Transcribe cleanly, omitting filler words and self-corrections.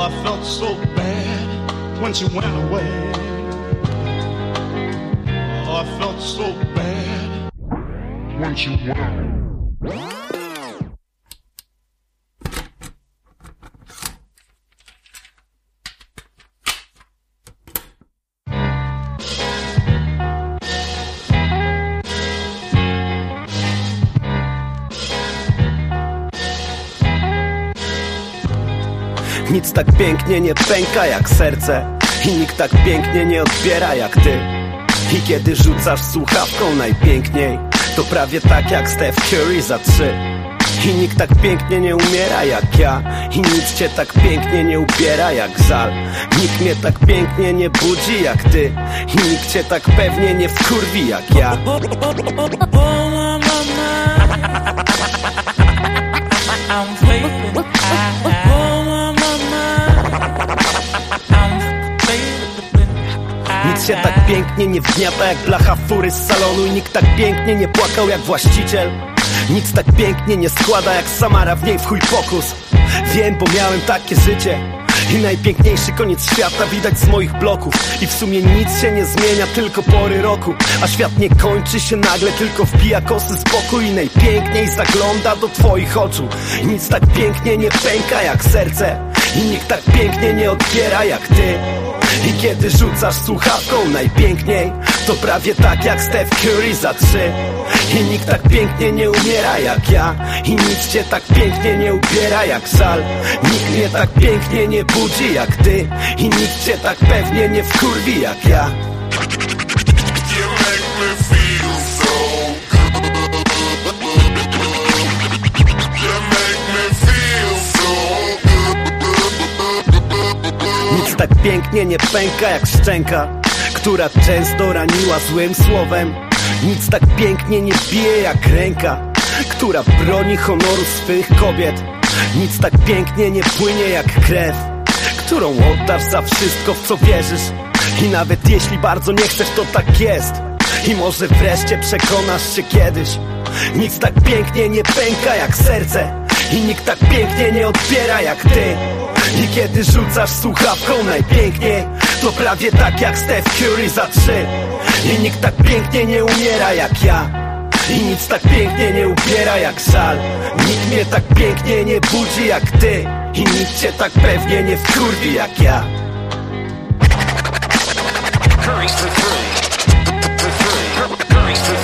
I felt so bad when she went away. Oh, I felt so bad when she went away. Nic tak pięknie nie pęka jak serce i nikt tak pięknie nie odbiera jak ty. I kiedy rzucasz słuchawką najpiękniej, to prawie tak jak Steph Curry za 3. I nikt tak pięknie nie umiera jak ja, i nic cię tak pięknie nie ubiera jak żal. Nikt mnie tak pięknie nie budzi jak ty, i nikt cię tak pewnie nie wkurwi jak ja. Nic się tak pięknie nie wgniata jak blacha fury z salonu, i nikt tak pięknie nie płakał jak właściciel. Nic tak pięknie nie składa jak Samara, w niej w chuj pokus. Wiem, bo miałem takie życie i najpiękniejszy koniec świata widać z moich bloków. I w sumie nic się nie zmienia, tylko pory roku. A świat nie kończy się nagle, tylko wpija kosy spokój. I najpiękniej zagląda do twoich oczu. I nic tak pięknie nie pęka jak serce, i nikt tak pięknie nie odbiera jak ty. I kiedy rzucasz słuchawką najpiękniej, to prawie tak jak Steph Curry za 3. I nikt tak pięknie nie umiera jak ja, i nic cię tak pięknie nie ubiera jak żal. Nikt mnie tak pięknie nie budzi jak ty, i nikt cię tak pewnie nie wkurwi jak ja. Nic tak pięknie nie pęka jak szczęka, która często raniła złym słowem. Nic tak pięknie nie bije jak ręka, która broni honoru swych kobiet. Nic tak pięknie nie płynie jak krew, którą oddasz za wszystko, w co wierzysz. I nawet jeśli bardzo nie chcesz, to tak jest. I może wreszcie przekonasz się kiedyś. Nic tak pięknie nie pęka jak serce, i nikt tak pięknie nie odbiera jak ty. I kiedy rzucasz słuchawką najpiękniej, to prawie tak jak Steph Curry za 3. I nikt tak pięknie nie umiera jak ja, i nic tak pięknie nie ubiera jak żal. Nikt mnie tak pięknie nie budzi jak ty, i nikt cię tak pewnie nie wkurwi jak ja. Curry's for free.